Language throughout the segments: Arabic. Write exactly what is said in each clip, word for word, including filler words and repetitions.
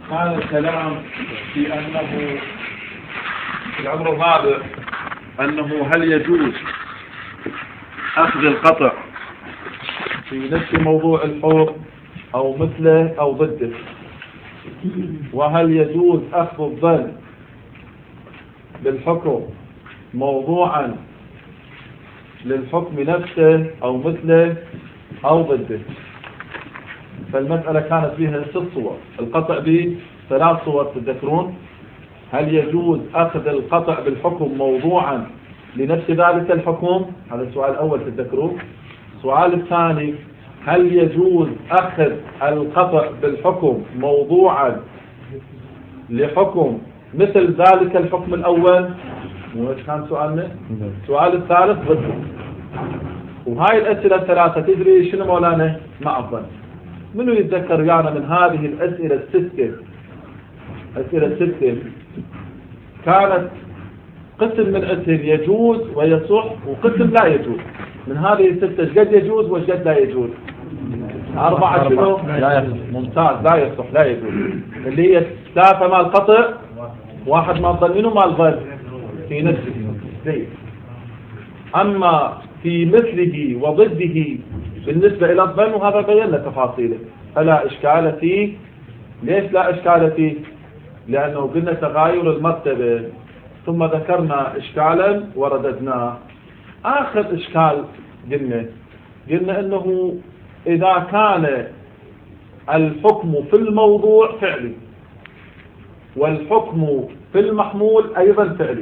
كان الكلام في أنه في الأمر الرابع أنه هل يجوز أخذ القطع في نفس موضوع الحر أو مثله أو ضده، وهل يجوز أخذ الظن بالحكم موضوعا للحكم نفسه أو مثله أو ضده. فالمسألة كانت فيها ست صور، القطع بثلاث صور تذكرون. هل يجوز أخذ القطع بالحكم موضوعا لنفس ذلك الحكم؟ هذا السؤال الأول تذكرون. السؤال الثاني، هل يجوز أخذ القطع بالحكم موضوعا لحكم مثل ذلك الحكم الأول؟ وإيش كان سؤالنا؟ السؤال الثالث ضده. وهاي الأسئلة الثلاثة تدري شنو مولانا؟ ما أفضل منو يتذكر يعني من هذه الأسئلة الستة، أسئلة الستة كانت قسم من أسئلة يجوز ويصح وقسم لا يجوز. من هذه الستة ايش قد يجوز وايش قد لا يجوز؟ أربعة شنو؟ لا يصح. ممتاز، لا يصح لا يجوز. اللي هي ثلاثة مال قطع، واحد مال ظن. منو مال ظن؟ في نفسه. زين. أما في مثله وضده بالنسبة إلى الظن وهذا بينا تفاصيله، فلا إشكال فيه. ليش لا إشكال فيه؟ لأنه قلنا تغاير المرتبة ثم ذكرنا إشكالا ورددناه. آخر إشكال قلنا قلنا أنه إذا كان الحكم في الموضوع فعلي والحكم في المحمول أيضا فعلي،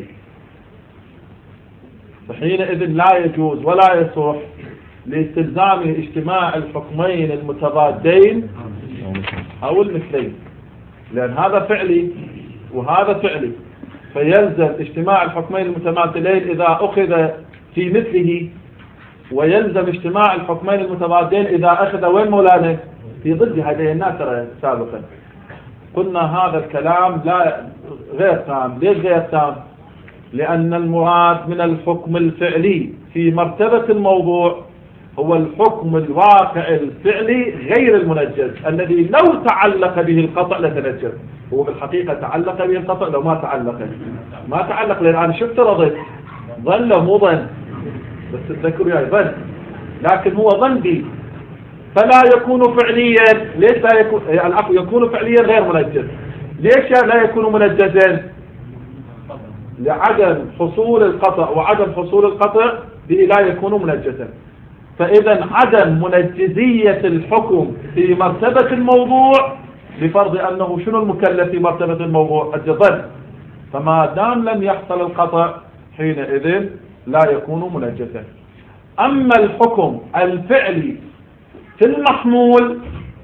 فحينئذ لا يجوز ولا يصح لاستلزام اجتماع الحكمين المتضادين أو المثلين، لأن هذا فعلي وهذا فعلي، فيلزم اجتماع الحكمين المتماثلين إذا أخذ في مثله، ويلزم اجتماع الحكمين المتضادين إذا أخذ وين مولانا؟ في ضد هذه الناس سابقا. قلنا هذا الكلام لا غير تام. ليش غير تام؟ لأن المراد من الحكم الفعلي في مرتبة الموضوع هو الحكم الواقع الفعلي غير المنجز، الذي لو تعلق به القطع لتنجز. هو بالحقيقة تعلق به القطع لو ما تعلق ما تعلق. لأن أنا شفت رضيت ظن لو مو ظن، بس تذكروا يا ظن، لكن هو ظن بي فلا يكون فعليا. ليش لا يكون؟ العفو، يكون فعليا غير منجز. ليش لا يكون منجزا؟ لعدم حصول القطع، وعدم حصول القطع به لا يكون منجزا. فإذا عدم منجزية الحكم في مرتبة الموضوع بفرض أنه شنو المكلف في مرتبة الموضوع؟ الظن. فما دام لم يحصل القطع حينئذ لا يكون منجزا. أما الحكم الفعلي في المحمول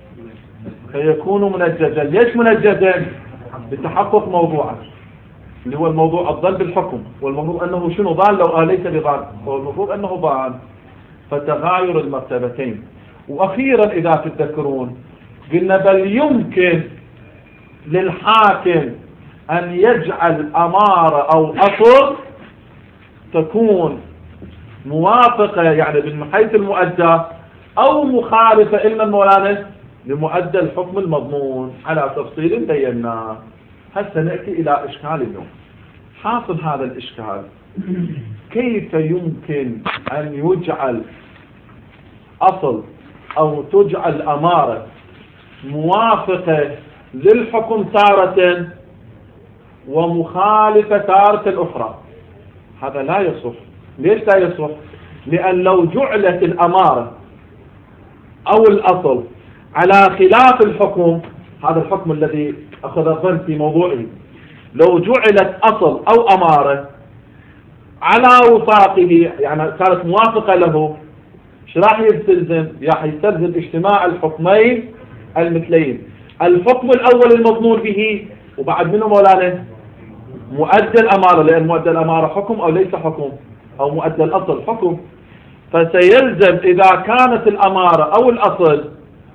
فيكون منجزا. ليش منجزا؟ بتحقق موضوعه اللي هو الموضوع الظن بالحكم، والمفروض أنه شنو ظان لو آليت بظان، هو المفروض أنه ظان. فتغاير المرتبتين. وأخيرا إذا تتذكرون قلنا بل يمكن للحاكم أن يجعل أمارة أو أصل تكون موافقة يعني من حيث المؤدى أو مخالفة إلما مولانا لمؤدى الحكم المضمون على تفصيل بيناه. هسه نأتي إلى إشكال اليوم. حاصل هذا الإشكال، كيف يمكن أن يجعل أصل أو تجعل أمارة موافقة للحكم تارة ومخالفة تارة أخرى؟ هذا لا يصح. ليش لا يصح؟ لأن لو جعلت الأمارة أو الأصل على خلاف الحكم، هذا الحكم الذي أخذ الظن في موضوعه، لو جعلت أصل أو أمارة على وفاقه يعني كانت موافقة له، ايش راح يستلزم؟ راح يستلزم اجتماع الحكمين المثلين. الحكم الأول المظنون به، وبعد منه مولانا مؤدى الأمارة، لأن مؤدى الأمارة حكم أو ليس حكم، أو مؤدى الأصل حكم. فسيلزم إذا كانت الأمارة أو الأصل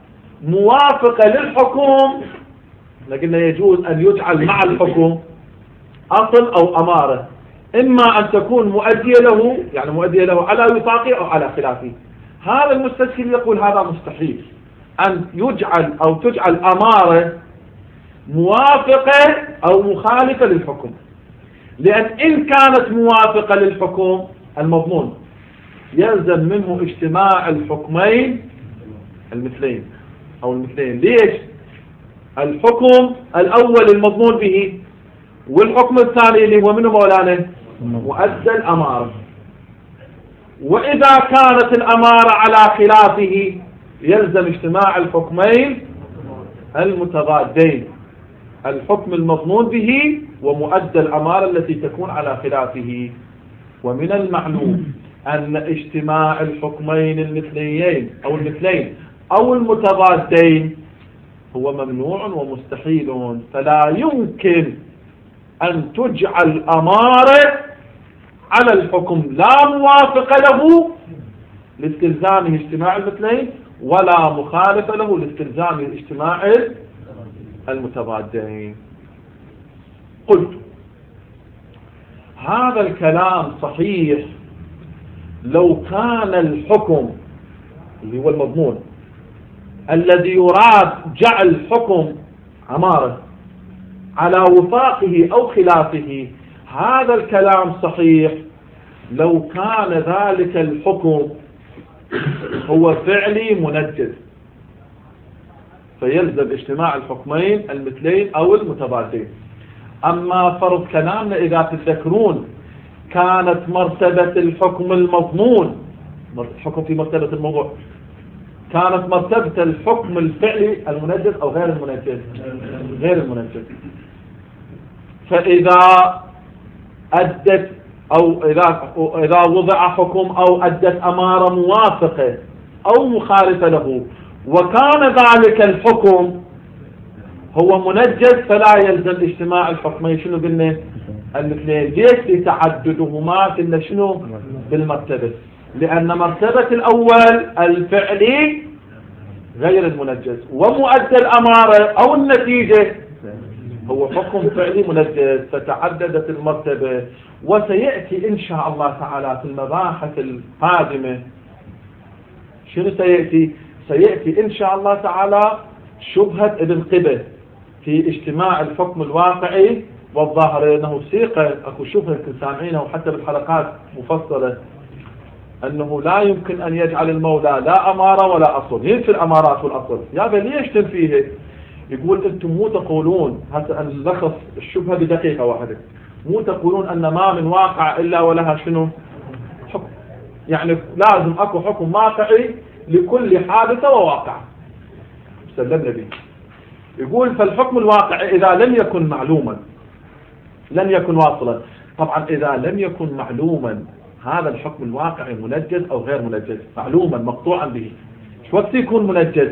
موافقة للحكم، لكن يجوز أن يجعل مع الحكم أصل أو أمارة، إما أن تكون مؤدية له يعني مؤدية له على وفاقه أو على خلافه. هذا المستشكل يقول هذا مستحيل أن يجعل أو تجعل أمارة موافقة أو مخالفة للحكم. لأن إن كانت موافقة للحكم المضمون يلزم منه اجتماع الحكمين المثلين أو المثلين. ليش؟ الحكم الأول المضمون به والحكم الثاني اللي هو منه مولانا مؤدى الأمارة. وإذا كانت الأمارة على خلافه يلزم اجتماع الحكمين المتضادين، الحكم المضمون به ومؤدى الأمارة التي تكون على خلافه. ومن المعلوم أن اجتماع الحكمين المثليين أو المثلين أو المتضادين هو ممنوع ومستحيل، فلا يمكن أن تجعل أمارة على الحكم لا موافقة له لاستلزامه اجتماع المثلين ولا مخالفة له لاستلزام اجتماع المتضادين. قلت هذا الكلام صحيح لو كان الحكم اللي هو المضمون الذي يراد جعل حكم عمارة على وفاقه أو خلافه، هذا الكلام صحيح لو كان ذلك الحكم هو فعلي منجز، فيلزم اجتماع الحكمين المثلين أو المتضادين. أما فرض كلامنا إذا تذكرون كانت مرتبة الحكم المضمون، الحكم في مرتبة الموضوع، كانت مرتبة الحكم الفعلي المنجز أو غير المنجز؟ غير المنجز. فإذا أدت أو إذا إذا وضع حكم أو أدت أمارة موافقة أو مخالفة له وكان ذلك الحكم هو منجز فلا يلزم اجتماع الحكمين شنو قلنا المثلين. ليش؟ لتعددهما كنا شنو بالمرتبة، لأن مرتبة الأول الفعلي غير المنجز ومؤدى الأمارة أو النتيجة هو حكم فعلي منجز، فتعددت المرتبة. وسيأتي إن شاء الله تعالى في المباحث القادمة شنو سيأتي؟ سيأتي إن شاء الله تعالى شبهة ابن قبة في اجتماع الحكم الواقعي والظاهر، أنه سيقة أكو شبهة سامعينه وحتى بالحلقات مفصلة أنه لا يمكن أن يجعل المولى لا أمارة ولا أصل، ينفي الأمارات والأصل. يا بل ليش تنفيه؟ يقول أنتم مو تقولون، هسه نلخص الشبهة بدقيقة واحدة، مو تقولون أن ما من واقع إلا ولها شنو حكم، يعني لازم أكو حكم واقعي لكل حادثة وواقع. سلمنا به. يقول فالحكم الواقعي إذا لم يكن معلوما لن يكن واصلا. طبعا إذا لم يكن معلوما هذا الحكم الواقعي منجز أو غير منجز؟ معلوما مقطوعا به. شو وقت يكون منجز؟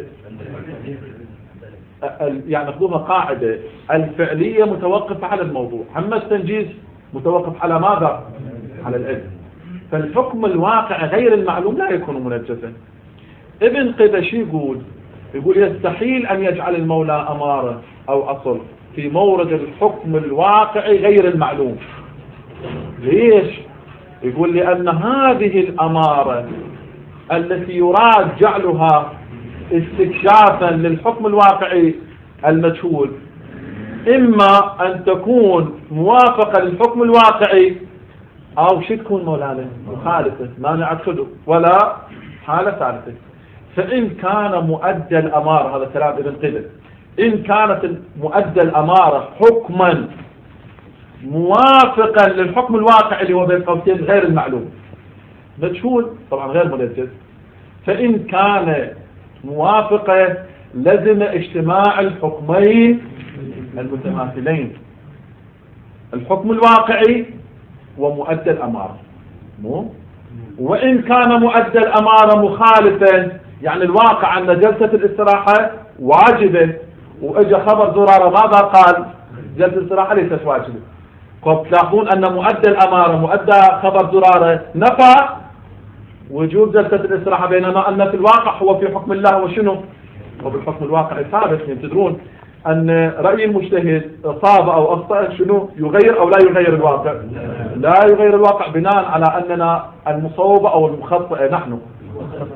يعني خذوها قاعدة، الفعلية متوقفة على الموضوع، أما التنجيز متوقف على ماذا؟ على العلم. فالحكم الواقع غير المعلوم لا يكون منجزا. ابن قبش يقول يقول يستحيل أن يجعل المولى أمارة أو أصل في مورد الحكم الواقعي غير المعلوم. ليش؟ يقول لأن هذه الأمارة التي يراد جعلها استكشافا للحكم الواقعي المجهول إما أن تكون موافقة للحكم الواقعي أو شو تكون مولانا مخالفة ما نعتقده ولا حالة ثالثة. فإن كان مؤدى الأمارة، هذا كلام ابن قبة، إن كانت مؤدى الأمارة حكما موافقا للحكم الواقعي اللي هو بين قوسين غير المعلوم مجهول طبعا غير منجز، فإن كان موافقة لزم اجتماع الحكمين المتماثلين، الحكم الواقعي ومؤدى الأمارة. مو وإن كان مؤدى الأمارة مخالفا، يعني الواقع أن جلسة الاستراحة واجبة وإجا خبر زرارة ماذا قال؟ جلسة الاستراحة ليست واجبة. قد تلاحظون أن مؤدى الأمارة مؤدى خبر زرارة نفى وجوب جلسة الاستراحة، بينما أن في الواقع هو في حكم الله وشنو؟ وبالحكم الواقع ثابت. تدرون أن رأي المجتهد صاب أو أخطأ شنو يغير أو لا يغير الواقع؟ لا يغير الواقع بناء على أننا المصوبة أو المخطئة نحن.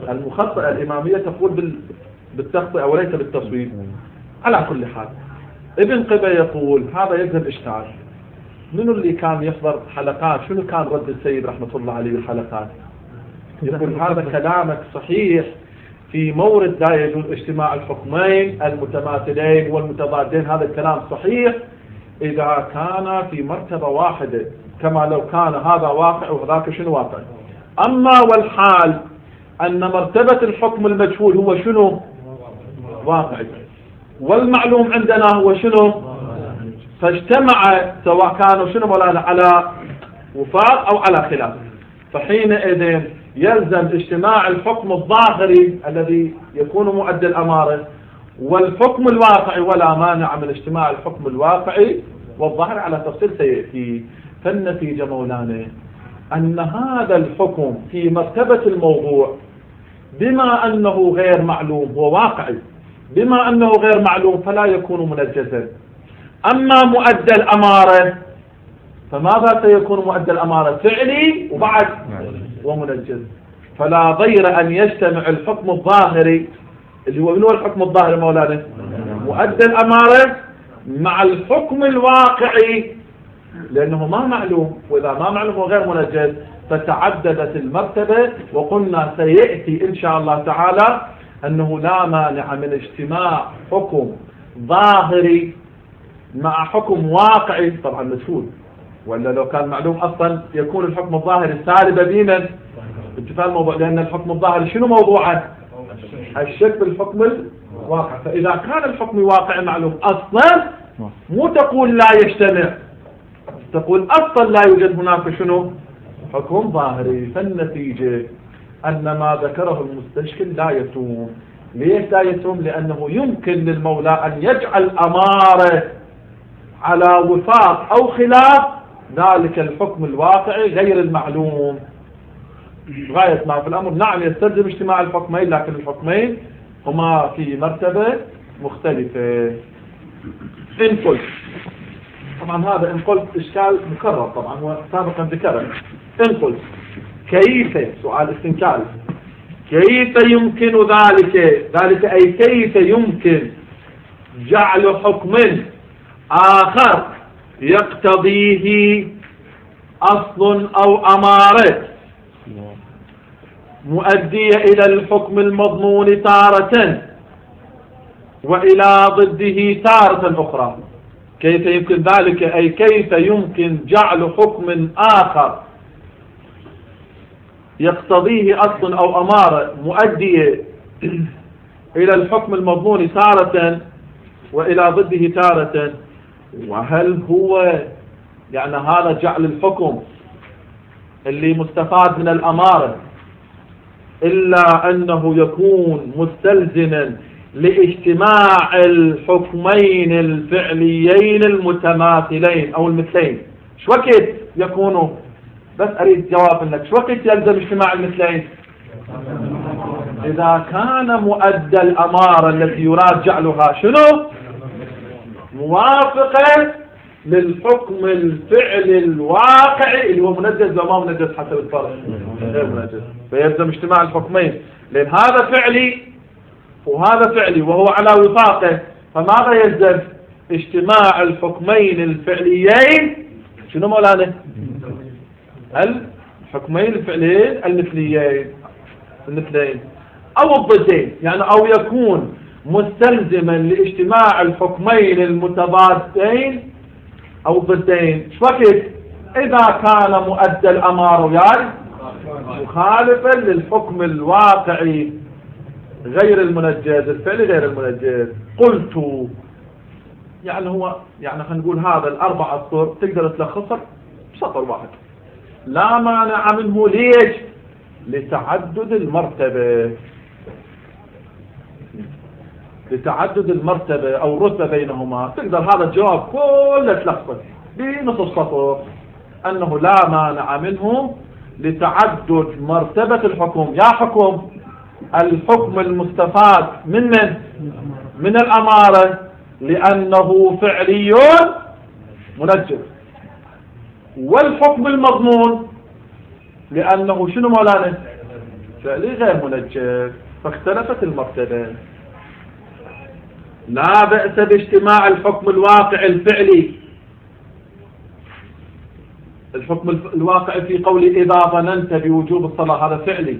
المخطئة الإمامية تقول بالتخطئة وليس بالتصويب. على كل حال ابن قبة يقول هذا يذهب إشكال. منو اللي كان يحضر حلقات؟ شنو كان رد السيد رحمة الله عليه بالحلقات؟ يقول هذا كلامك صحيح في مورد لا يجوز اجتماع الحكمين المتماثلين والمتضادين، هذا الكلام صحيح إذا كان في مرتبة واحدة، كما لو كان هذا واقع وهذاك شنو واقع. أما والحال أن مرتبة الحكم المجهول هو شنو واقع، والمعلوم عندنا هو شنو، فاجتمع سواء كانوا شنو مولانا على وفاق أو على خلاف، فحينئذ يلزم اجتماع الحكم الظاهري الذي يكون مؤدي الأمارة والحكم الواقعي، ولا مانع من اجتماع الحكم الواقعي والظاهري على تفصيل سيأتي. فالنتيجة مولانا أن هذا الحكم في مرتبة الموضوع بما أنه غير معلوم هو واقعي، بما أنه غير معلوم فلا يكون منجزا. أما مؤدى الأمارة فماذا سيكون مؤدى الأمارة؟ فعلي وبعد ومنجز. فلا ضير أن يجتمع الحكم الظاهري اللي هو منو الحكم الظاهري مولانا؟ مؤدى الأمارة مع الحكم الواقعي، لأنه ما معلوم، وإذا ما معلوم وغير منجز فتعددت المرتبة. وقلنا سيأتي إن شاء الله تعالى أنه لا مانع من اجتماع حكم ظاهري مع حكم واقعي، طبعا مسهول، ولا لو كان معلوم أصلا يكون الحكم الظاهري سالبا بينا اتفاق الموضوع، لأن الحكم الظاهري شنو موضوعه؟ الشك بالحكم الواقع. فإذا كان الحكم واقع معلوم أصلا مو تقول لا يجتمع، تقول أصلا لا يوجد هناك شنو حكم ظاهري. فالنتيجة أن ما ذكره المستشكل لا يتوم. ليش لا يتوم؟ لأنه يمكن للمولى أن يجعل أمارة على وفاق أو خلاف ذلك الحكم الواقعي غير المعلوم. غاية ما في الأمر نعم يستلزم اجتماع الحكمين، لكن الحكمين هما في مرتبة مختلفة. إن قلت، طبعا هذا إن قلت إشكال مكرر طبعا وسابقا ذكره. إن قلت كيف، سؤال استنكار، كيف يمكن ذلك ذلك أي كيف يمكن جعل حكم آخر يقتضيه أصل أو أمارة مؤدية إلى الحكم المضمون تارة وإلى ضده تارة أخرى. كيف يمكن ذلك أي كيف يمكن جعل حكم آخر يقتضيه أصل أو أمارة مؤدية إلى الحكم المضمون تارة وإلى ضده تارة. وهل هو يعني هذا جعل الحكم اللي مستفاد من الأمارة إلا أنه يكون مستلزما لاجتماع الحكمين الفعليين المتماثلين أو المثلين؟ شو وقت يكونوا؟ بس أريد جواب منك، شو وقت يلزم اجتماع المثلين؟ إذا كان مؤدى الأمارة التي يراد جعلها شنو؟ موافقة للحكم الفعلي الواقعي اللي هو منجز وما منجز حسب الفرق غير منجز، فيلزم اجتماع الحكمين، لأن هذا فعلي وهذا فعلي وهو على وفاقه. فماذا يلزم؟ اجتماع الحكمين الفعليين شنو مولانا؟ الحكمين الفعليين المثليين المثلين أو الضدين، يعني أو يكون مستلزما لاجتماع الحكمين المتضادين أو الضدين. شو وقت؟ إذا كان مؤدى الأمر وياي مخالفا للحكم الواقعي غير المنجز، الفعل غير المنجز. قلت يعني هو يعني خلينا نقول هذا الأربع أسطر تقدر تلخصها بسطر واحد، لا مانع منه. ليش؟ لتعدد المرتبة، لتعدد المرتبة أو الرتبة بينهما. تقدر هذا الجواب كله تلخصه بنص السطر، أنه لا مانع منه لتعدد مرتبة الحكم. يا حكم الحكم المستفاد من من من الأمارة لأنه فعلي منجز، والحكم المضمون لأنه شنو مولانا؟ فعلي غير منجز، فاختلفت المرتبة. لا بأس باجتماع الحكم الواقع الفعلي. الحكم الواقع في قول إذا ظننت بوجوب الصلاة هذا فعلي،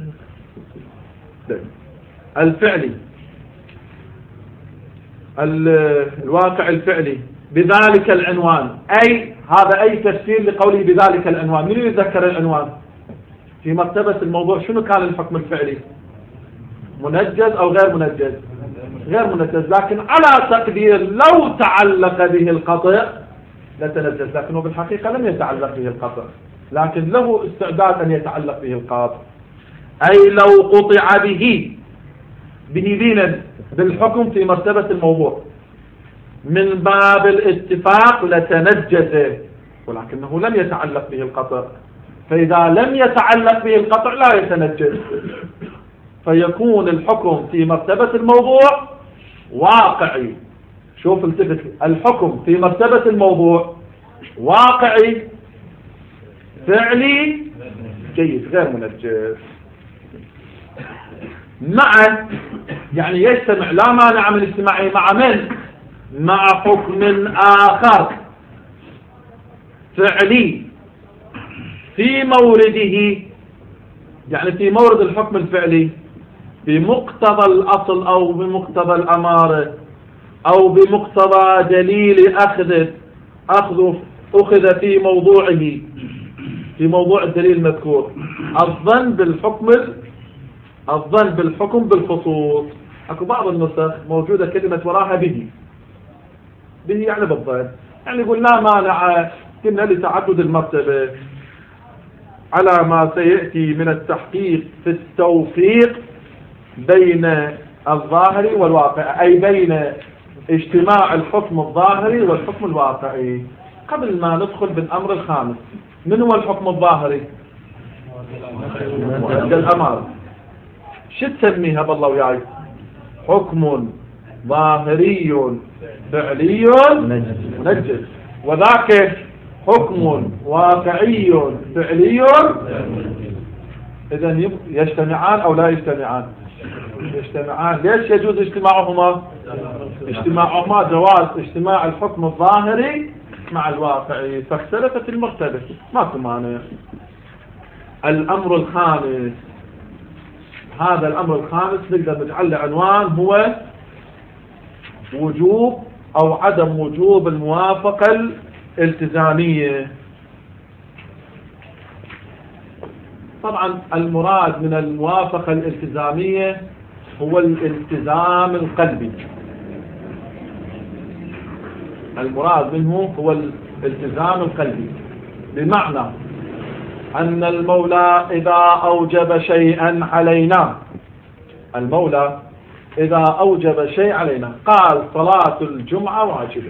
الفعلي الواقع الفعلي بذلك العنوان، أي هذا أي تفسير لقوله بذلك العنوان. من يتذكر العنوان في مرتبة الموضوع؟ شنو كان الحكم الفعلي؟ منجز أو غير منجز؟ غير منجز، لكن على تقدير لو تعلق به القطع لتنجز، لكنه بالحقيقة لم يتعلق به القطع، لكن له استعداد أن يتعلق به القطع. أي لو قطع به به دينا بالحكم في مرتبة الموضوع من باب الاتفاق لتنجز، ولكنه لم يتعلق به القطع، فإذا لم يتعلق به القطع لا يتنجز، فيكون الحكم في مرتبة الموضوع واقعي. شوف التفت، الحكم في مرتبة الموضوع واقعي فعلي جيد غير منجز. مع يعني يجتمع، لا مانع من اجتماعه مع من؟ مع حكم آخر فعلي في مورده، يعني في مورد الحكم الفعلي بمقتضى الأصل أو بمقتضى الأمارة أو بمقتضى دليل أخذ أخذ أخذ في موضوعه، في موضوع الدليل المذكور. الظن بالحكم الظن بالحكم بالخصوص. اكو بعض النسخ موجودة كلمة وراها به، به يعني بالظن، يعني يقول لا مانع كنا لتعدد المرتبة على ما سيأتي من التحقيق في التوفيق بين الظاهر والواقع، أي بين اجتماع الحكم الظاهري والحكم الواقعي. قبل ما ندخل بالأمر الخامس، من هو الحكم الظاهري؟ مؤدى الأمارة. شو تسميها بالله وياي؟ حكم ظاهري فعلي منجز، وذاك حكم واقعي فعلي. إذن يجتمعان أو لا يجتمعان؟ يجتمعان. ليش يجوز اجتماعهما؟ اجتماعهما جواز اجتماع الحكم الظاهري مع الواقعي، فاختلفت المرتبة، ماكو مانع. الأمر الخامس، هذا الأمر الخامس نقدر نجعل له عنوان هو وجوب أو عدم وجوب الموافقة الالتزامية. طبعا المراد من الموافقة الالتزامية هو الالتزام القلبي، المراد منه هو الالتزام القلبي، بمعنى أن المولى إذا أوجب شيئا علينا، المولى إذا أوجب شيء علينا قال صلاة الجمعة واجبة،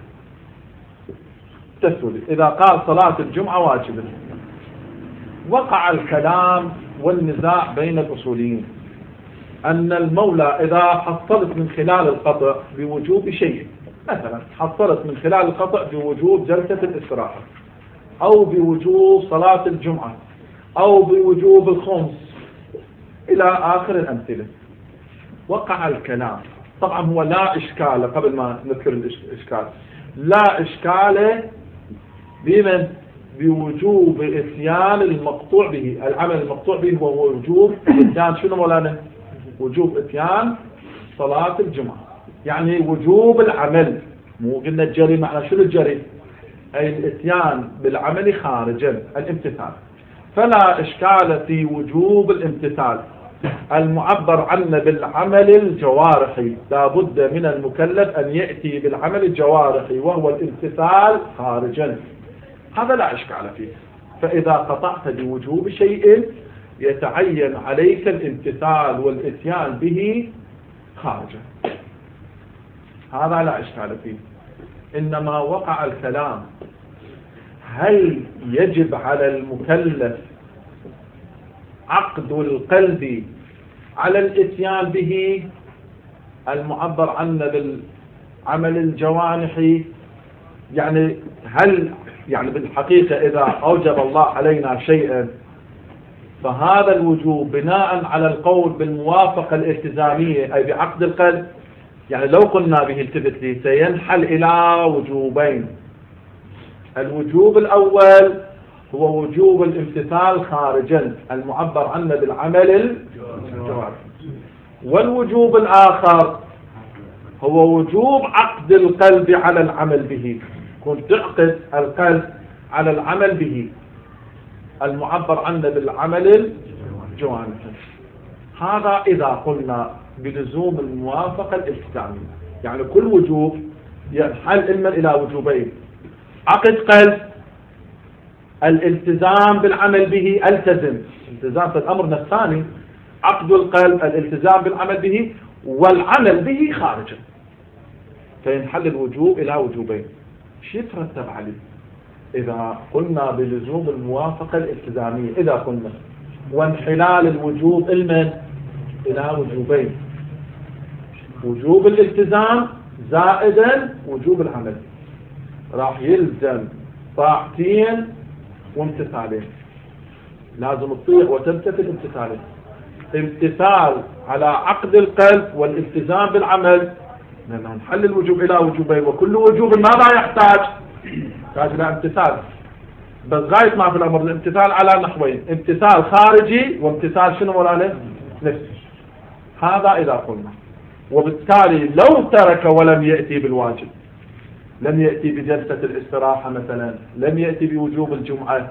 تسولي إذا قال صلاة الجمعة واجبة، وقع الكلام والنزاع بين الأصوليين أن المولى إذا حصلت من خلال القطع بوجوب شيء، مثلا حصلت من خلال القطع بوجوب جلسة الاستراحة أو بوجوب صلاة الجمعة أو بوجوب الخمس إلى آخر الأمثلة، وقع الكلام. طبعا هو لا إشكال، قبل ما نذكر الإشكال، لا إشكال بمن؟ بوجوب إتيان المقطوع به. العمل المقطوع به هو وجوب إتيان شنو مولانا؟ وجوب إتيان صلاة الجمعة، يعني وجوب العمل، مو قلنا الجري. معنى شنو الجري؟ أي الإتيان بالعمل خارجا الامتثال. فلا إشكال في وجوب الامتثال المعبر عنه بالعمل الجوارحي. لا بد من المكلف أن يأتي بالعمل الجوارحي وهو الامتثال خارجا، هذا لا إشكال فيه. فإذا قطعت بوجوب شيء يتعين عليك الامتثال والإتيان به خارجا، هذا لا إشكال فيه. إنما وقع الكلام هل يجب على المكلف عقد القلب على الاتيان به المعبر عنه بالعمل الجوانحي؟ يعني هل يعني بالحقيقة إذا أوجب الله علينا شيئا فهذا الوجوب بناء على القول بالموافقة الالتزامية أي بعقد القلب، يعني لو قلنا به التفت لي سينحل إلى وجوبين. الوجوب الأول هو وجوب الامتثال خارجا المعبر عنه بالعمل الجوارح، والوجوب الآخر هو وجوب عقد القلب على العمل به، كنت تعقد القلب على العمل به المعبر عنه بالعمل الجوارح. هذا إذا قلنا بلزوم الموافقة الالتزامية، يعني كل وجوب ينحل إما إلى وجوبين: عقد قلب، الالتزام بالعمل به، التزم التزام في الأمر الثاني، عقد القلب الالتزام بالعمل به والعمل به خارجا، فينحل الوجوب إلى وجوبين. شو يترتب عليه إذا قلنا بلزوم الموافقة الالتزامية؟ إذا قلنا وانحلال الوجوب المن إلى وجوبين: وجوب الالتزام زائدا وجوب العمل، راح يلزم طاعتين وامتثالين، لازم تطيع وتمتثل امتثالين: امتثال على عقد القلب والالتزام بالعمل، لأنه نحل الوجوب إلى وجوبين، وكل وجوب ماذا يحتاج؟ يحتاج إلى امتثال، بس غاية ما في الأمر الامتثال على نحوين: امتثال خارجي وامتثال شنو ولا نفسي. هذا إذا قلنا. وبالتالي لو ترك ولم يأتي بالواجب، لم يأتي بجلسة الاستراحة مثلا، لم يأتي بوجوب الجمعة،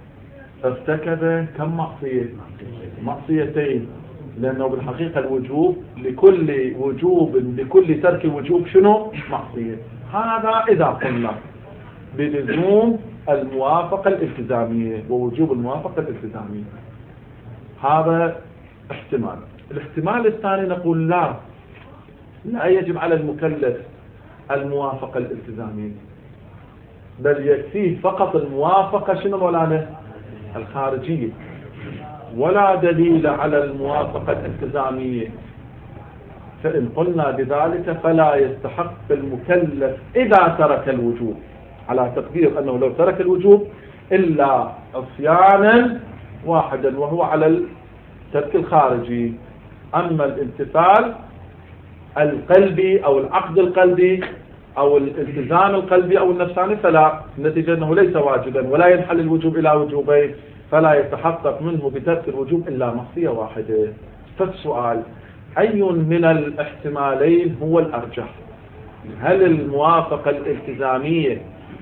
ارتكب كم معصية؟ معصيتين، لأنه بالحقيقة الوجوب لكل وجوب لكل ترك وجوب شنو؟ معصية. هذا إذا قلنا بلزوم الموافقة الالتزامية ووجوب الموافقة الالتزامية. هذا احتمال. الاحتمال الثاني نقول لا، لا يجب على المكلف الموافقة الالتزامية، بل يكفيه فقط الموافقة شنو مولانا؟ الخارجية، ولا دليل على الموافقة الالتزامية. فإن قلنا بذلك فلا يستحق المكلف إذا ترك الوجوب، على تقدير أنه لو ترك الوجوب إلا عصيانا واحدا وهو على الترك الخارجي. أما الامتثال القلبي أو العقد القلبي أو الالتزام القلبي أو النفساني فلا، النتيجة أنه ليس واجبا ولا ينحل الوجوب إلى وجوبين، فلا يتحقق منه بترك الوجوب إلا معصية واحدة. فالسؤال: أي من الاحتمالين هو الأرجح؟ هل الموافقة الالتزامية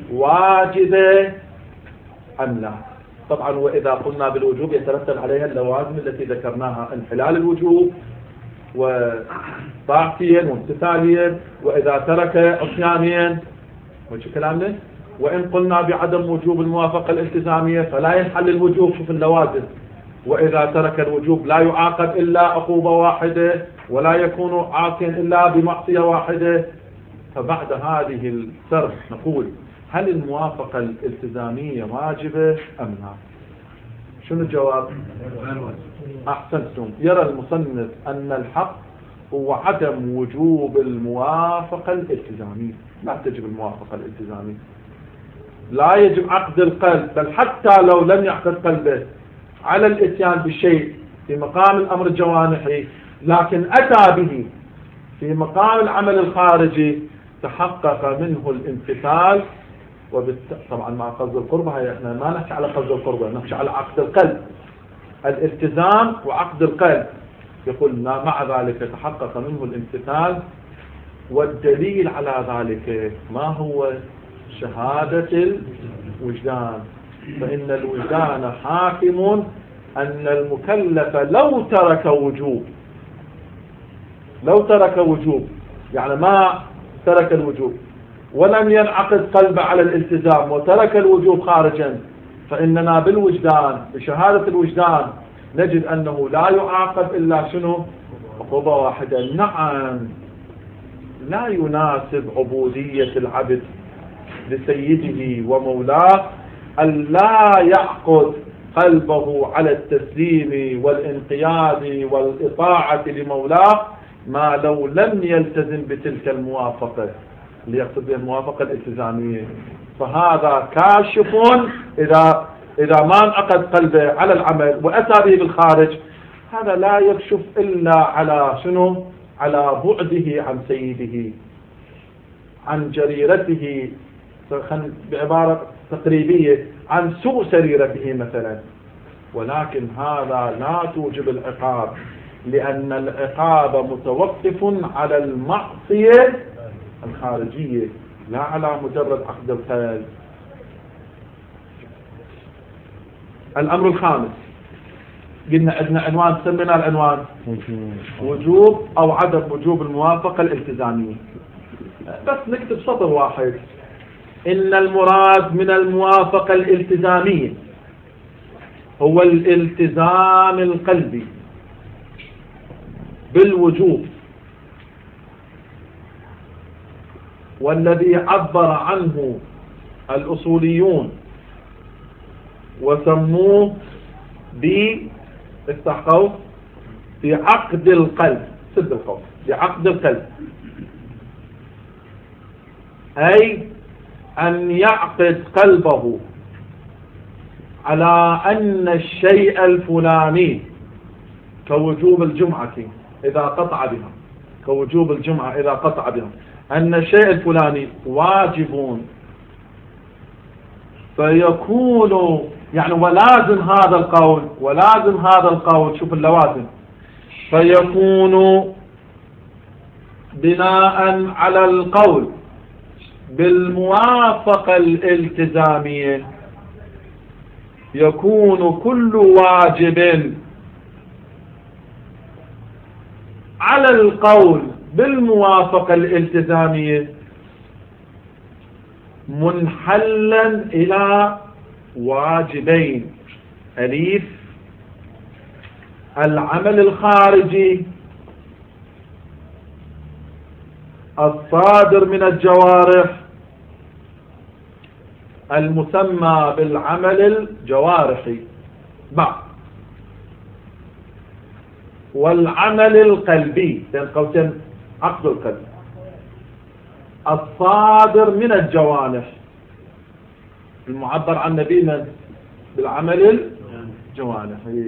واجبة أم لا؟ طبعا وإذا قلنا بالوجوب يترتب عليها اللوازم التي ذكرناها: انحلال الوجوب وطاعتين وامتثالين، وإذا ترك عصيانين وش كلامنا. وإن قلنا بعدم وجوب الموافقة الالتزامية فلا ينحل الوجوب، شوف اللوازم: وإذا ترك الوجوب لا يعاقب إلا عقوبة واحدة، ولا يكون عاصيا إلا بمعصية واحدة. فبعد هذه السرد نقول: هل الموافقة الالتزامية واجبة أم لا؟ شنو الجواب؟ أحسنتم. يرى المصنف أن الحق هو عدم وجوب الموافقة الالتزامية، لا تجب الموافقة الالتزامية، لا يجب عقد القلب، بل حتى لو لم يعقد قلبه على الاتيان بشيء في مقام الأمر الجوانحي لكن أتى به في مقام العمل الخارجي تحقق منه الامتثال. وبالت... طبعا مع قصد القربة، هي احنا ما نحكي على قصد القربة، نحكي على عقد القلب، الالتزام وعقد القلب. يقول مع ذلك تحقق منه الامتثال، والدليل على ذلك ما هو؟ شهادة الوجدان، فإن الوجدان حاكم أن المكلف لو ترك وجوب لو ترك وجوب يعني ما ترك الوجوب ولم ينعقد قلبه على الالتزام وترك الوجوب خارجا، فإننا بالوجدان بشهادة الوجدان نجد أنه لا يعاقب إلا شنو؟ عقوبة واحدة. نعم، لا يناسب عبودية العبد لسيده ومولاه أن لا يعقد قلبه على التسليم والانقياد والإطاعة لمولاه ما لو لم يلتزم بتلك الموافقة، ليقصد بها الموافقة الالتزامية. فهذا كاشف إذا إذا ما انعقد قلبه على العمل وأتى به بالخارج، هذا لا يكشف إلا على شنو؟ على بعده عن سيده، عن جريرته، بعبارة تقريبية عن سوء سريرته مثلا، ولكن هذا لا توجب العقاب، لأن العقاب متوقف على المعصية الخارجية لا على مجرد عقد الخيل. الأمر الخامس قلنا عندنا عنوان سمينا العنوان وجوب أو عدم وجوب الموافقة الالتزامية. بس نكتب سطر واحد: إن المراد من الموافقة الالتزامية هو الالتزام القلبي بالوجوب، والذي عبر عنه الأصوليون وسموه بافتح بعقد القلب، سد القوس، بعقد القلب، أي أن يعقد قلبه على أن الشيء الفلاني كوجوب الجمعة إذا قطع بها، كوجوب الجمعة إذا قطع بها، أن الشيء الفلاني واجب، فيكون يعني ولازم هذا القول، ولازم هذا القول، شوف اللوازم، فيكون بناء على القول بالموافقة الالتزامية يكون كل واجب على القول بالموافقة الالتزامية منحلا إلى واجبين: أليف العمل الخارجي الصادر من الجوارح المسمى بالعمل الجوارحي بعد، والعمل القلبي بين قوسين عقد القلب الصادر من الجوانح المعبر عن نبينا بالعمل الجوانحي.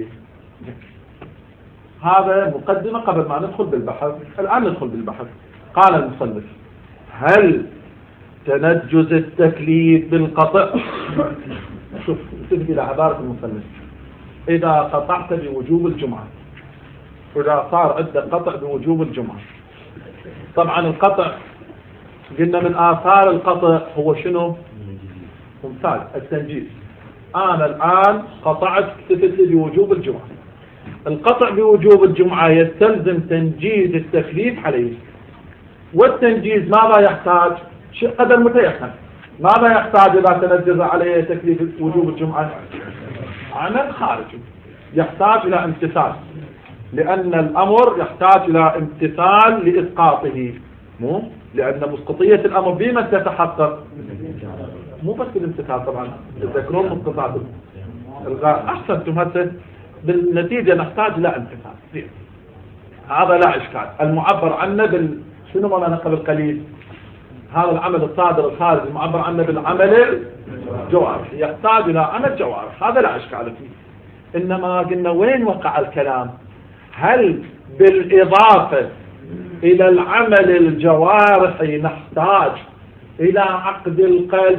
هذا مقدمة قبل ما ندخل بالبحث. الآن ندخل بالبحث. قال المصنف: هل تنجز التكليف بالقطع؟ شوف انتبه إلى عبارة المصنف: إذا قطعت بوجوب الجمعة، إذا صار عندك قطع بوجوب الجمعة. طبعا القطع قلنا من آثار القطع هو شنو؟ ممتاز، التنجيز. أنا الآن قطعت اكتفت لي بوجوب الجمعة. القطع بوجوب الجمعة يستلزم تنجيز التكليف عليه، والتنجيز ماذا يحتاج؟ شيء قدر متيقن. ماذا يحتاج إذا تنجز عليه تكليف وجوب الجمعة؟ عمل خارجي يحتاج إلى امتثال، لأن الأمر يحتاج إلى امتثال لإسقاطه، مو لأن مسقطية الأمر بما تتحقق، مو بس بالامتثال. طبعا تذكرون مسقطات الغاء، أحسنتم. هسه بالنتيجة نحتاج إلى امتثال، هذا لا إشكال. المعبر عنه بال شنو ما أنا قبل قليل، هذا العمل الصادر الخارجي المعبر عنه بالعمل الجوارح يحتاج إلى عمل جوارح، هذا لا إشكال فيه. إنما قلنا وين وقع الكلام؟ هل بالإضافة إلى العمل الجوارحي نحتاج إلى عقد القلب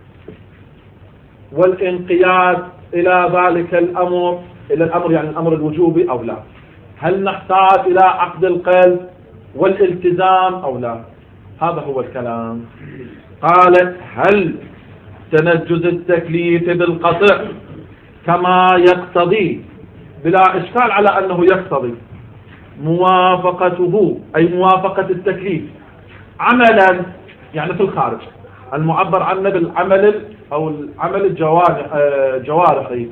والانقياد إلى ذلك الأمر، إلى الأمر يعني الأمر الوجوبي أو لا؟ هل نحتاج إلى عقد القلب والالتزام أو لا؟ هذا هو الكلام. قالت: هل تنجز التكليف بالقطع كما يقتضي، بلا إشكال على أنه يقتضي موافقته، أي موافقة التكليف عملا يعني في الخارج، المعبر عنه بالعمل أو العمل الجوارحي.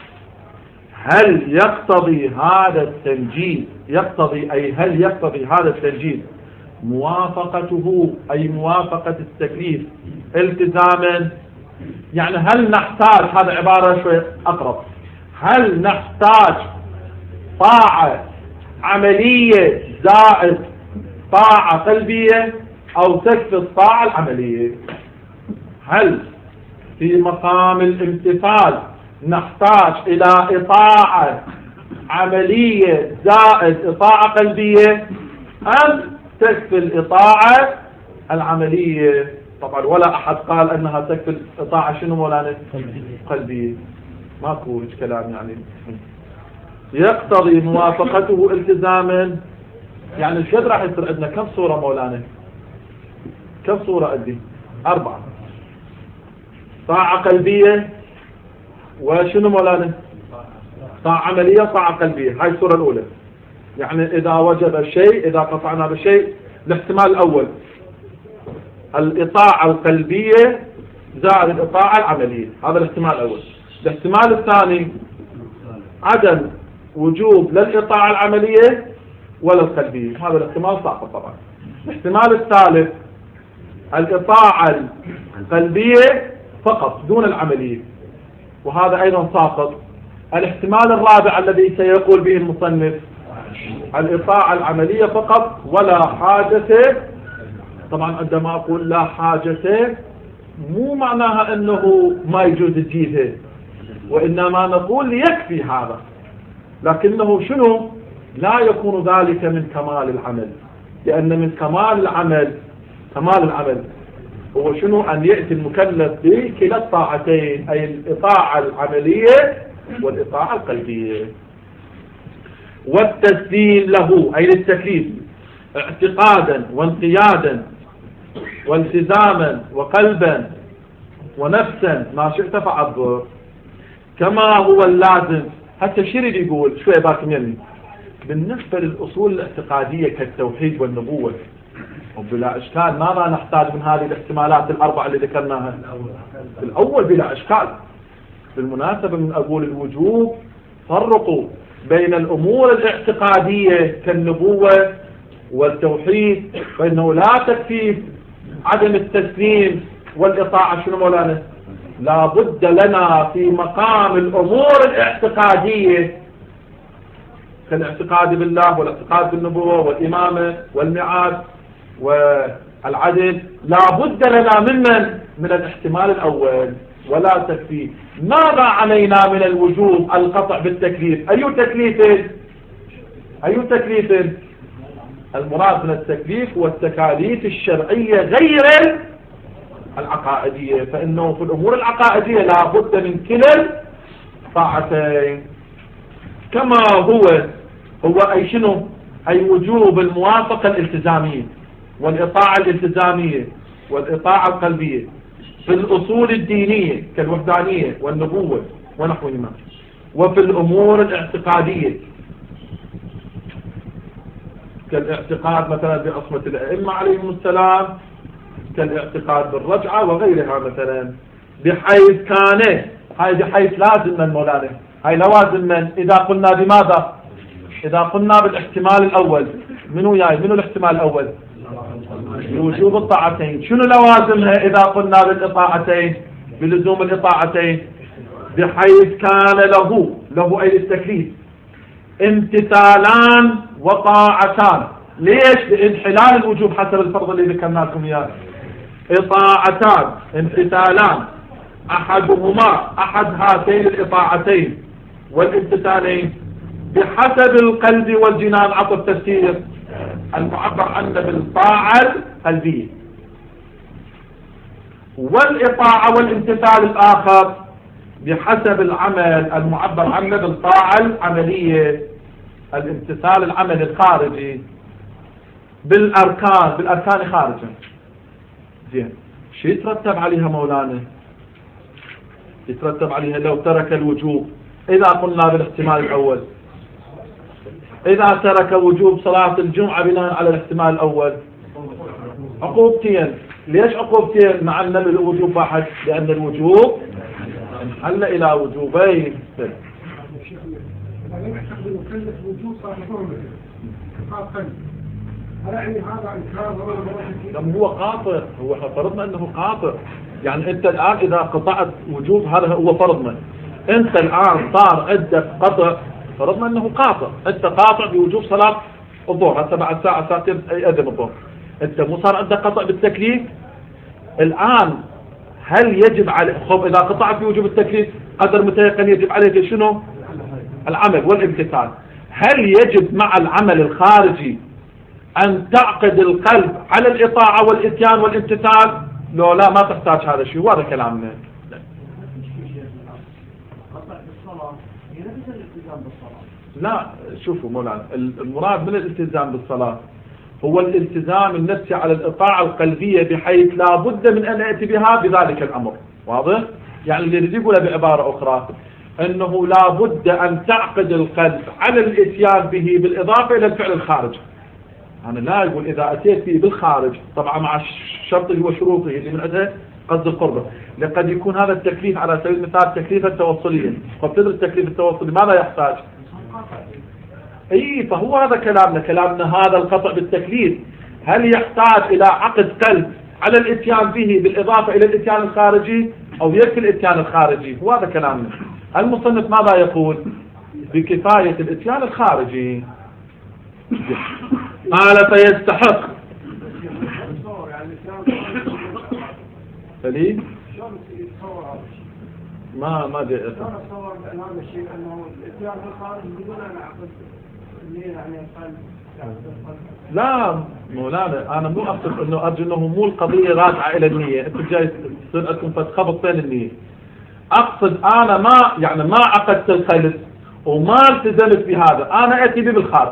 هل يقتضي هذا التنجيز، يقتضي أي هل يقتضي هذا التنجيز موافقته أي موافقة التكليف التزاما؟ يعني هل نحتاج، هذا عبارة شوي أقرب، هل نحتاج طاعة عملية زائد طاعة قلبية أو تكفي الطاعة العملية؟ هل في مقام الامتثال نحتاج إلى إطاعة عملية زائد إطاعة قلبية، أم تكفي الإطاعة العملية؟ طبعا ولا أحد قال أنها تكفي الإطاعة شنو مولانا؟ قلبية. ماكو هيك كلام يعني. يقتضي موافقته التزاما. يعني الشد راح يصير عندنا كم صورة مولانا؟ كم صورة عندي؟ أربعة. طاعة قلبية وشنو مولانا؟ طاعة عملية طاعة قلبية. هاي الصورة الأولى. يعني إذا وجب الشيء، إذا قطعنا بالشيء، الاحتمال الأول الإطاعة القلبية زائد الإطاعة العملية، هذا الاحتمال الأول. الاحتمال الثاني عدم وجوب لا الإطاعة العملية ولا القلبية، هذا الاحتمال ساقط طبعا. الاحتمال الثالث الإطاعة القلبية فقط دون العملية، وهذا أيضا ساقط. الاحتمال الرابع الذي سيقول به المصنف الإطاعة العملية فقط ولا حاجة. طبعا عندما أقول لا حاجة مو معناها أنه ما يجوز تجيبه، وإنما نقول يكفي هذا، لكنه شنو؟ لا يكون ذلك من كمال العمل، لأن من كمال العمل كمال العمل هو شنو؟ أن يأتي المكلف بكلا الطاعتين، أي الإطاعة العملية والإطاعة القلبية. والتسليم له أي للتكليف اعتقادا وانقيادا والتزاما وقلبا ونفسا ما شئت فعبر، كما هو اللازم. حتى الشريد يقول شوية باكم يلي بالنسبة للأصول الاعتقادية كالتوحيد والنبوة وبلا إشكال ماذا نحتاج من هذه الاحتمالات الأربعة اللي ذكرناها؟ الأول بلا إشكال. بالمناسبة من أقول الوجوب فرقوا بين الأمور الاعتقادية كالنبوة والتوحيد، فإنه لا تكفي عدم التسليم والإطاعة شنو مولانا؟ لا بد لنا في مقام الأمور الاعتقادية كالاعتقاد بالله والاعتقاد بالنبوة والإمامة والميعاد والعدل، لا بد لنا ممن من الاحتمال الأول ولا تكفي. ماذا علينا من الوجوب؟ القطع بالتكليف. أي تكليف؟ أي تكليف؟ المراد من التكليف والتكاليف الشرعية غير العقائدية، فإنه في الأمور العقائدية لا بد من كلا طاعتين. كما هو هو أي شنو؟ أي وجوب الموافقة الالتزامية والإطاعة الالتزامية والإطاعة القلبية في الأصول الدينية كالوحدانية والنبوة ونحوهما، وفي الأمور الاعتقادية كالاعتقاد مثلا بعصمة الأئمة عليهم السلام، كالاعتقاد بالرجعة وغيرها مثلا، بحيث كان هاي بحيث لازم من مولانا، هاي لوازم من إذا قلنا بماذا؟ إذا قلنا بالاحتمال الأول منو جاي؟ منو الاحتمال الأول؟ بوجوب الطاعتين. شنو لوازمها إذا قلنا بالإطاعتين؟ بلزوم الإطاعتين بحيث كان له له أي التكليف امتثالان وطاعتان. ليش؟ لانحلال الوجوب حسب الفرض اللي ذكرنا لكم اياه. إطاعتان امتثالان، أحدهما أحد هاتين الإطاعتين والامتثالين بحسب القلب والجنان عطف تفسير المعبر عنه بالطاعة القلبية، والإطاعة والامتثال الآخر بحسب العمل المعبر عنه بالطاعة العملية، الامتثال العمل الخارجي بالأركان بالأركان خارجا. زين، شو يترتب عليها مولانا؟ يترتب عليها لو ترك الوجوب. إذا قلنا بالاحتمال الأول، إذا ترك وجوب صلاة الجمعة بناء على الاحتمال الأول عقوبتين. ليش عقوبتين مع أن الوجوب واحد؟ لأن الوجوب انحل إلى وجوبين. لم هو قاطع، هو فرضنا أنه قاطع. يعني أنت الآن إذا قطعت وجوب هذا هو فرضنا، أنت الآن صار عندك قطع، فرضنا أنه قاطع، أنت قاطع بوجوب صلاة الظهر هسه بعد ساعة ساعتين أذن الظهر، أنت مو صار عندك قطع بالتكليف. الآن هل يجب عليك خب إذا قطعت بوجوب التكليف قدر متيقن يجب عليك شنو؟ العمل والامتثال. هل يجب مع العمل الخارجي أن تعقد القلب على الإطاعة والإتيان والامتثال؟ لو لا ما تحتاج هذا الشيء. وهذا كلامنا. لا شوفوا مولانا، المراد من الالتزام بالصلاة هو الالتزام النفسي على الإطاعة القلبية، بحيث لا بد من أن أتي بها بذلك الأمر. واضح؟ يعني اللي يريد يقوله بعبارة أخرى أنه لا بد أن تعقد القلب على الإتيان به بالإضافة إلى الفعل الخارجي. أنا لا يقول إذا أتيت به بالخارج، طبعا مع شرطه وشروطه اللي من أجل قصد القربة. لقد يكون هذا التكليف على سبيل المثال تكليفا توصليا، فبتدرس التكليف التوصلي ماذا يحتاج؟ اي فهو هذا كلامنا، كلامنا هذا القطع بالتكليف هل يحتاج إلى عقد قلب على الاتيان به بالإضافة إلى الاتيان الخارجي، أو يكفي الاتيان الخارجي؟ هو هذا كلامنا. المصنف ماذا يقول؟ بكفاية الاتيان الخارجي. قال فيستحق سليم ما ما جاء تصور بأن هذا الشيء أنه الاتيان الخارجي بدون أن أعقد يعني القلب. لا مولانا أنا مو أقصد أنه أرجو أنه مو القضية راجعة إلى النية، أنتم جاي تصير لكم فتخبط بين النية. أقصد أنا ما يعني ما عقدت القلب وما التزمت بهذا، أنا أتي به بالخارج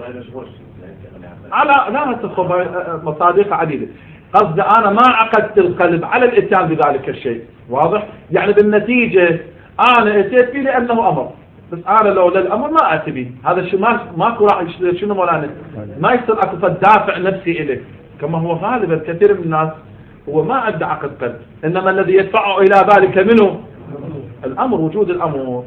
على لا تخب مصادق عديدة. قصدي أنا ما عقدت القلب على الاتيان بذلك الشيء. واضح؟ يعني بالنتيجة أنا أتيت به لأنه أمر، بس أنا لو للأمر ما أتي به. هذا الشيء ما ماكو راح شنو مولانا ما يصير أكو دافع نفسي إليه، كما هو غالبا كثير من الناس هو ما عنده عقد قلب، إنما الذي يدفعه إلى ذلك منه الأمر، وجود الأمر.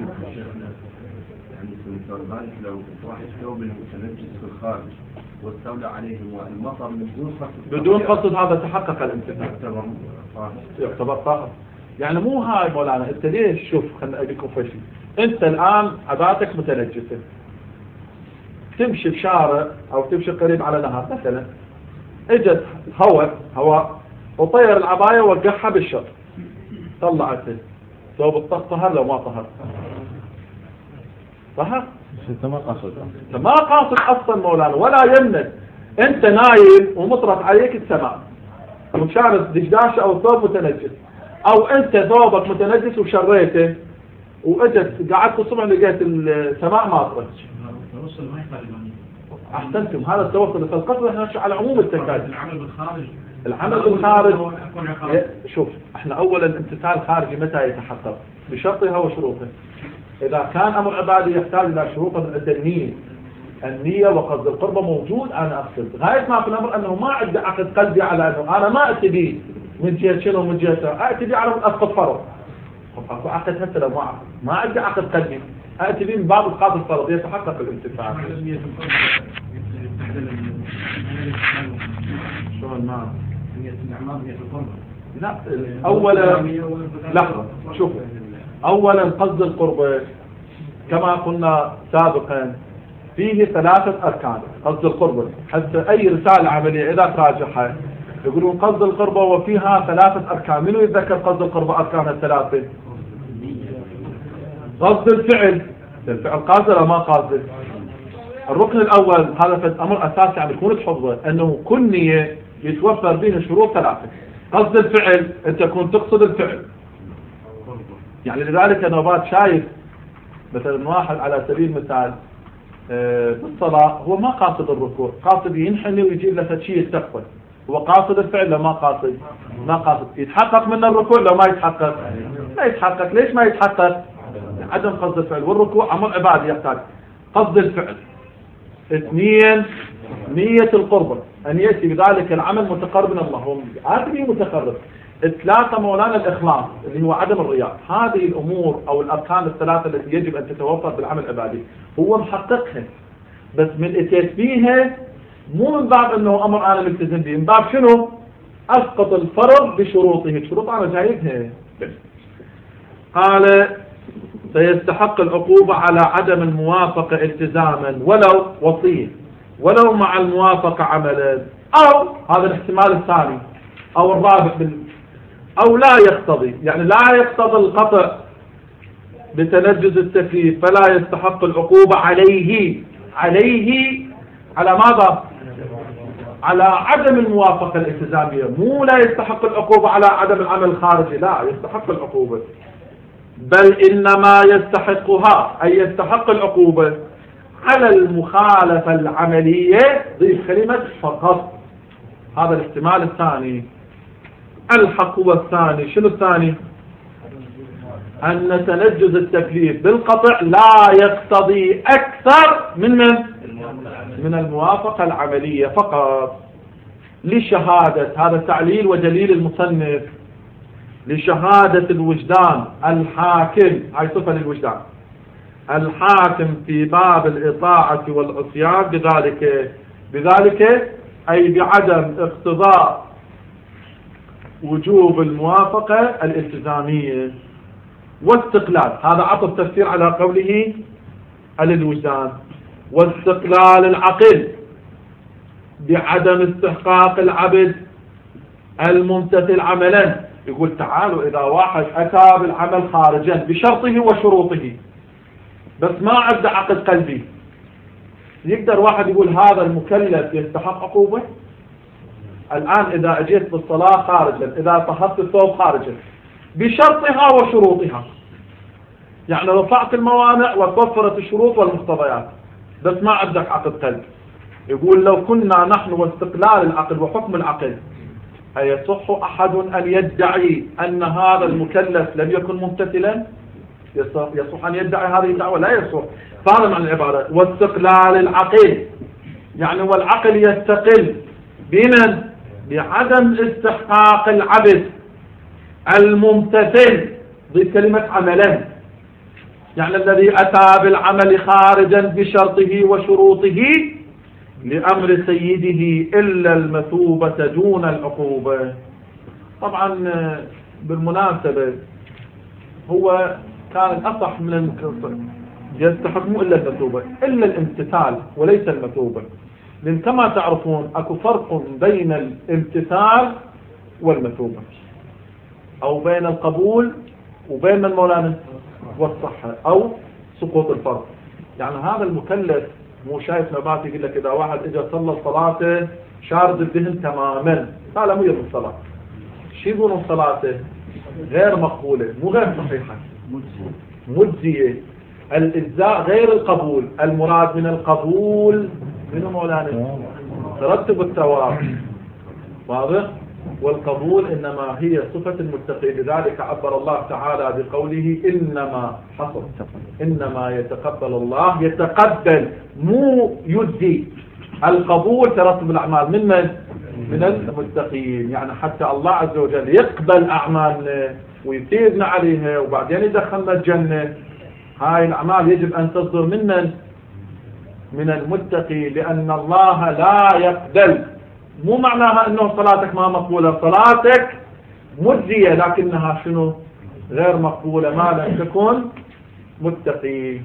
لو واحد ثوب المتنجس في الخارج واستولى عليه المطر بدون قصد بدون قصد هذا تحقق الامتثال، يعتبر طاهر. يعني مو هاي مولانا انت ليش؟ شوف خلنا اجيكم في شيء. انت الان عباتك متنجسه، تمشي بشارع او تمشي قريب على نهر مثلا، اجت هواء هواء وطير العبايه ووقعها بالشط، طلعته ثوب الطهر طهر لو ما طهر؟ طهر؟ انت ما قاصد انت ما قاصد اصلا مولانا ولا يمنك. انت نايم ومطرف عليك السماء ومشارس دشداشه او ثوب متنجس، او انت ثوبك متنجس وشريته واجت قعدت الصبح لقيت السماء ماطره. احسنتم، هذا التوصل. فالقصد احنا على عموم التكاليف. العمل بالخارج العمل بالخارج شوف احنا اولا الامتثال الخارجي متى يتحقق؟ بشرطها وشروطه. إذا كان أمر عبادي يحتاج إلى شروط النية، النية وقصد القربة موجود. أنا أقصد غاية ما في الأمر أنه ما عندي عقد قلبي على أنه أنا ما أتي به من جهة شنو من جهة أتي به على أسقط فرض. أكو عقد حتى لو ما عقد ما عندي عقد قلبي أتي به من باب إسقاط الفرض يتحقق الانتفاع. شلون ما؟ لا أولا لحظة شوفوا، أولا قصد القربة كما قلنا سابقا فيه ثلاثة أركان. قصد القربة حتى أي رسالة عملية إذا تراجعها يقولون قصد القربة وفيها ثلاثة أركان. منو يتذكر قصد القربة أركانها الثلاثة؟ قصد الفعل، الفعل قاصد ولا ما قاصد؟ الركن الأول هذا أمر أساسي يعني يكون تحفظه، أنه كل نية يتوفر به شروط ثلاثة. قصد الفعل أنت تكون تقصد الفعل، يعني لذلك أنا بعد شايف مثلا واحد على سبيل المثال في الصلاة هو ما قاصد الركوع، قاصد ينحني ويجيب له شيء يستقبل، هو قاصد الفعل لو ما قاصد ما قاصد. يتحقق من الركوع لو ما يتحقق لا يتحقق. ليش ما يتحقق؟ عدم قصد الفعل، والركوع أمر عبادي يحتاج قصد الفعل. اثنين نية القربة، أن يأتي بذلك العمل متقرب من الله، هو عادي متقرب. ثلاثة مولانا الإخلاص اللي هو عدم الرياء. هذه الأمور أو الأركان الثلاثة التي يجب أن تتوفر بالعمل العبادي هو محققها، بس من اتيت فيها مو من باب أنه أمر أنا ملتزم به، من باب شنو؟ أسقط الفرض بشروطه. شروط أنا جايبها. قال سيستحق العقوبة على عدم الموافقة التزاما ولو وصية، ولو مع الموافقة عملا، أو هذا الاحتمال الثاني أو الرابع بال... أو لا يقتضي، يعني لا يقتضي القطع بتنجز التكليف فلا يستحق العقوبة عليه. عليه على ماذا؟ على عدم الموافقة الالتزامية، مو لا يستحق العقوبة على عدم العمل الخارجي، لا يستحق العقوبة، بل إنما يستحقها أي يستحق العقوبة على المخالفة العملية، ضيف كلمة فقط. هذا الاحتمال الثاني. الحق هو الثاني. شنو الثاني؟ أن تنجز التكليف بالقطع لا يقتضي أكثر من من من الموافقة العملية فقط. لشهادة، هذا تعليل ودليل المصنف، لشهادة الوجدان الحاكم، هاي صفة للوجدان، الحاكم في باب الإطاعة والعصيان بذلك بذلك أي بعدم اقتضاء وجوب الموافقة الالتزامية واستقلال. هذا عطف تفسير على قوله للوجدان. واستقلال العقل بعدم استحقاق العبد الممتثل عملا. يقول تعالوا إذا واحد أتى بالعمل خارجا بشرطه وشروطه بس ما عنده عقد قلبي، يقدر واحد يقول هذا المكلف يستحق عقوبة؟ الآن إذا أجيت بالصلاة خارجا، إذا طهرت الثوب خارجا بشرطها وشروطها، يعني رفعت الموانع وتوفرت الشروط والمقتضيات بس ما عندك عقد قلب، يقول لو كنا نحن واستقلال العقل وحكم العقل أيصح أحد أن يدعي أن هذا المكلف لم يكن ممتثلا؟ يصح, يصح أن يدعي هذه الدعوة؟ لا يصح. فهذا معنى العبارة واستقلال العقل، يعني والعقل يستقل بمن؟ بعدم استحقاق العبد الممتثل، ضد كلمة عملا، يعني الذي أتى بالعمل خارجا بشرطه وشروطه لأمر سيده إلا المثوبة دون العقوبة. طبعا بالمناسبة هو كان أصح من القصة، يستحق مو إلا المثوبة، إلا الامتثال وليس المثوبة، لأن كما تعرفون أكو فرق بين الامتثال والمثوبة، أو بين القبول وبين من مولانا والصحة أو سقوط الفرق. يعني هذا المكلف مو شايف نبات يقول لك إذا واحد إجا صلى صلاته شارد الذهن تماما، هذا مو يبقى الصلاة. شو يقولون صلاته غير مقبولة، مو غير صحيحة، مجزية. الإجزاء غير القبول، المراد من القبول منه مولانا ترتب الثواب، واضح؟ والقبول إنما هي صفة المتقي، لذلك عبر الله تعالى بقوله إنما حصل إنما يتقبل الله، يتقبل مو يجزي. القبول ترتب الأعمال من من؟ من المتقين، يعني حتى الله عز وجل يقبل أعمالنا ويثيبنا عليها وبعدين يدخلنا الجنة. هاي الأعمال يجب أن تصدر من من؟ من المتقي، لأن الله لا يقبل. مو معناها أنه صلاتك ما مقبولة، صلاتك مجزية لكنها شنو؟ غير مقبولة ما لم تكن متقي.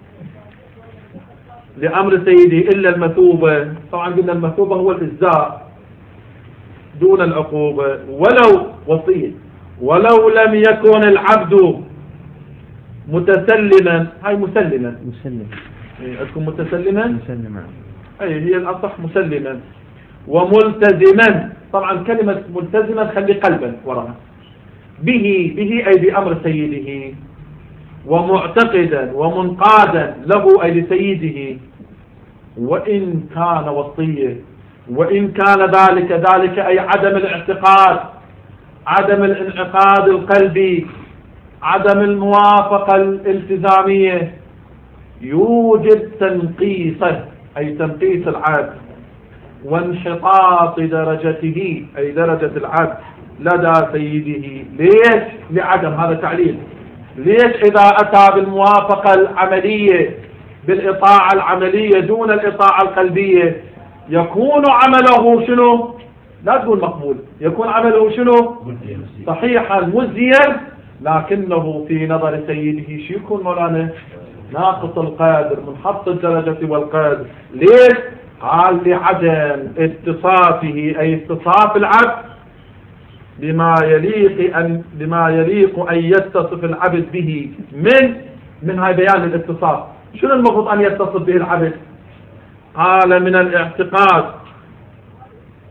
لأمر سيدي إلا المثوبة، طبعا قلنا المثوبة هو الإجزاء دون العقوبة. ولو وصية ولو لم يكن العبد متسلما، هاي مسلما مسلم أتكون متسلما مسلما أي هي الأصح مسلما، وملتزما. طبعا كلمة ملتزما خلي قلبا وراها، به به أي بأمر سيده، ومعتقدا ومنقادا له أي لسيده، وإن كان وصية، وإن كان ذلك ذلك أي عدم الاعتقاد، عدم الانعقاد القلبي، عدم الموافقة الالتزامية، يوجد تنقيصه أي تنقيص العبد، وانحطاط درجته أي درجة العبد لدى سيده. ليش؟ لعدم، هذا تعليل. ليش إذا أتى بالموافقة العملية بالإطاعة العملية دون الإطاعة القلبية يكون عمله شنو؟ لا تقول مقبول، يكون عمله شنو؟ صحيحا مزيا، لكنه في نظر سيده شو يكون مولانا؟ ناقص القدر، منحط الدرجة والقدر. ليش؟ قال لعدم اتصافه أي اتصاف العبد بما يليق أن بما يليق أن يتصف العبد به من من هاي بيان الاتصاف. شنو المفروض أن يتصف به العبد؟ قال من الاعتقاد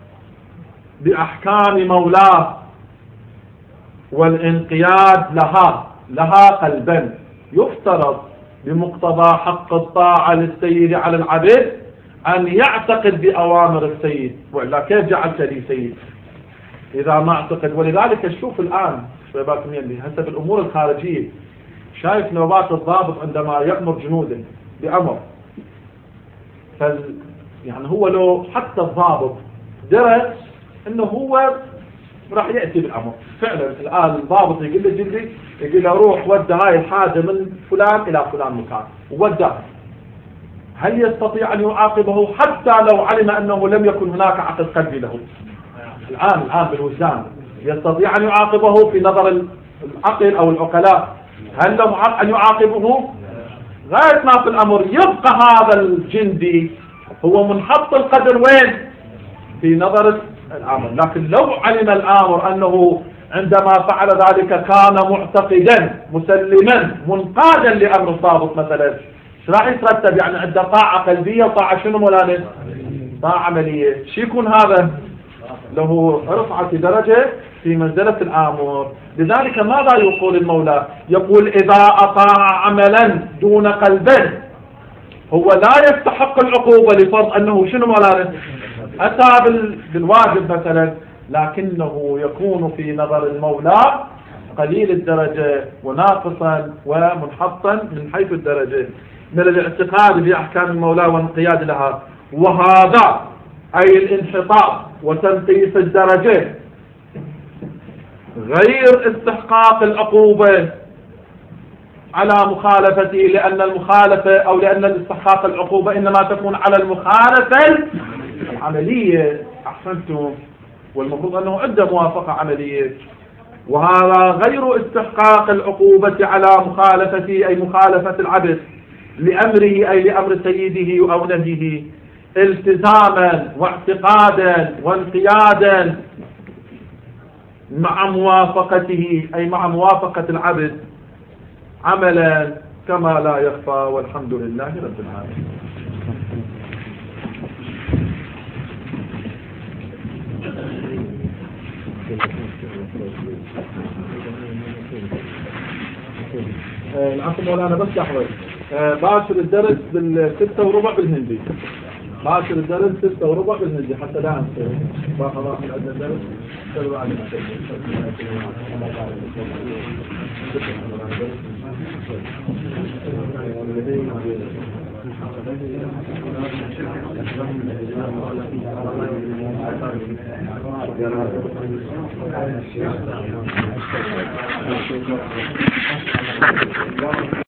بأحكام مولاه والانقياد لها لها قلبا، يفترض بمقتضى حق الطاعة للسيد على العبد أن يعتقد بأوامر السيد، وإلا كيف جعلت لي سيد إذا ما اعتقد؟ ولذلك شوف الآن شبابكم يلي هسه بالأمور الخارجية، شايف نوبات الضابط عندما يأمر جنوده بأمر، فال يعني هو لو حتى الضابط درس انه هو راح يأتي بالأمر فعلا، الآن الضابط يقول له جلدي يقول له روح ودى هاي الحاجة من فلان إلى فلان مكان ووداه، هل يستطيع أن يعاقبه حتى لو علم أنه لم يكن هناك عقد قلبي له؟ الآن الآن بالوجدان يستطيع أن يعاقبه في نظر العقل أو العقلاء؟ هل له حق أن يعاقبه؟ غاية ما في الأمر يبقى هذا الجندي هو منحط القدر وين؟ في نظر الآمر. لكن لو علم الآمر أنه عندما فعل ذلك كان معتقدا مسلما منقادا لأمر الضابط مثلا، ايش راح يترتب؟ يعني عنده طاعة قلبية وطاعة شنو مولانا؟ طاعة عملية. شو يكون هذا؟ له رفعة درجة في منزلة الآمر. لذلك ماذا يقول المولى؟ يقول إذا أطاع عملا دون قلبا هو لا يستحق العقوبة لفرض أنه شنو مولانا؟ أتى بالواجب مثلا، لكنه يكون في نظر المولى قليل الدرجة وناقصا ومنحطا من حيث الدرجة من الاعتقاد بأحكام المولى والانقياد لها. وهذا أي الانحطاط وتنقيص الدرجة غير استحقاق العقوبة على مخالفته، لأن المخالفة أو لأن الاستحقاق العقوبة إنما تكون على المخالفة العملية. أحسنتم، والمفروض أنه عنده موافقة عملية. وهذا غير استحقاق العقوبة على مخالفته أي مخالفة العبد لأمره أي لأمر سيده أو نهيه التزاما واعتقادا وانقيادا مع موافقته أي مع موافقة العبد عملا كما لا يخفى. والحمد لله رب العالمين. العفو مولانا بس لحظة، باشر الدرس بالستة وربع بالهندي، باشر الدرس ستة وربع بالهندي حتى لا أنسى. خلاص من عندنا الدرس سلوا على المسجد.